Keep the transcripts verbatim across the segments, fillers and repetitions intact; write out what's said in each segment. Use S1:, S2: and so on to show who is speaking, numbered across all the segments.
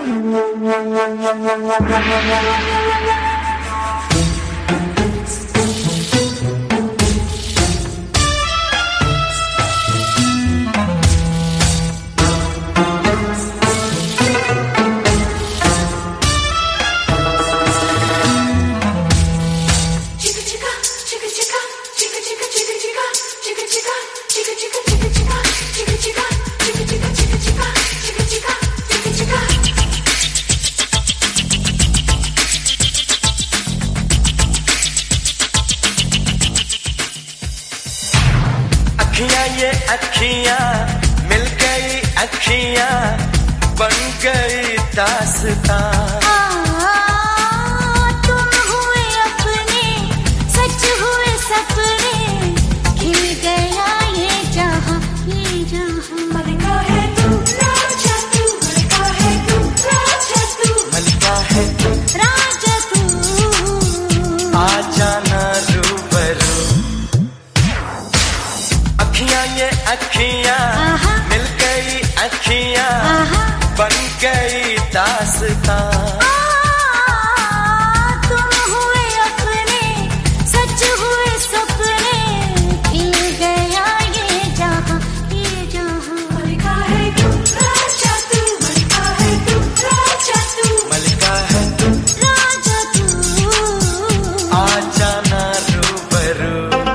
S1: अखियां ये अखियां मिल गई, अखियां बन गई दास्तां।
S2: तुम हुए अपने, सच हुए सपने, खिल गया ये जहां, ये जहां। मलिका है तू, राजा तू, मलिका है तू, राजा तू,
S1: मलिका है तू,
S2: राजा तू,
S1: आ जाना रूबरू। अखियां ये अखियां मिल गई, अखियां बन गई दास्तां।
S2: तुम हुए अपने, सच हुए सपने, खिल गया ये जहां, ये जहां। मलिका है तू, राजा तू, मलिका है तू, राजा तू,
S1: मलिका है तू,
S2: राजा तू,
S1: आ जाना रूबरू।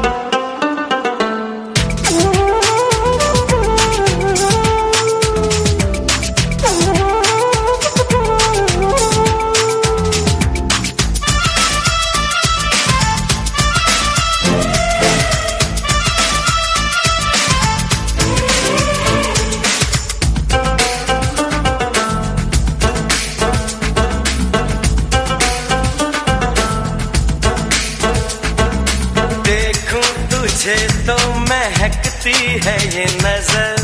S1: तुझे तो महकती है ये नजर,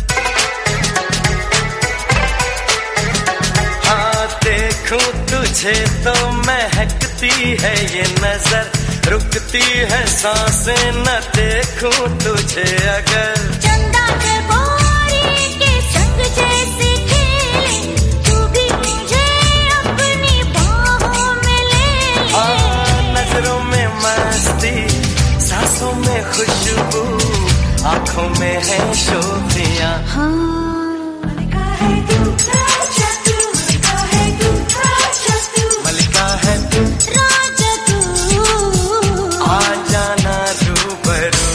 S1: हाँ देखूं तुझे तो महकती है ये नजर। रुकती है सांसें न देखूं तुझे अगर।
S2: चंदा के बोरी के संग जैसे खेले, तू भी मुझे अपनी बाहों में ले।
S1: हाँ नजरों में मस्ती, सांसों में खुशबू, आंखों में है शोभियां।
S2: मलिका है तू, राजा तू, मलिका है तू, राजा तू,
S1: मलिका है तू,
S2: राजा तू,
S1: आ जाना रूबरू।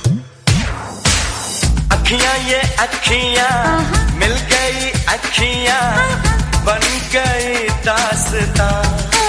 S1: अखियां ये अखियां मिल गई, अखियां बन गई दास्तां।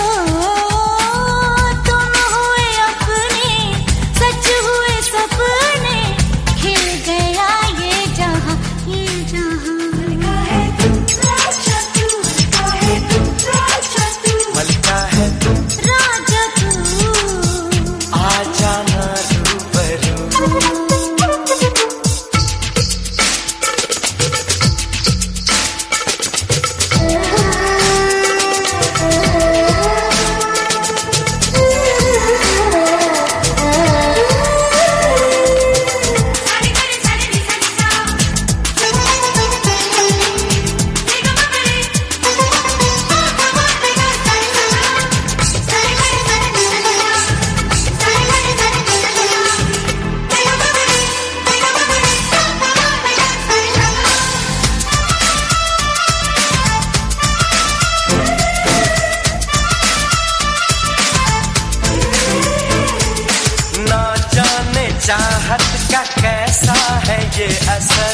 S1: चाहत का कैसा है ये असर,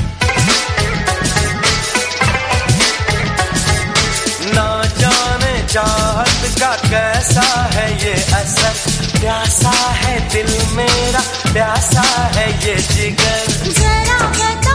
S1: ना जाने चाहत का कैसा है ये असर। प्यासा है दिल मेरा, प्यासा है ये जिगर,
S2: जरा बता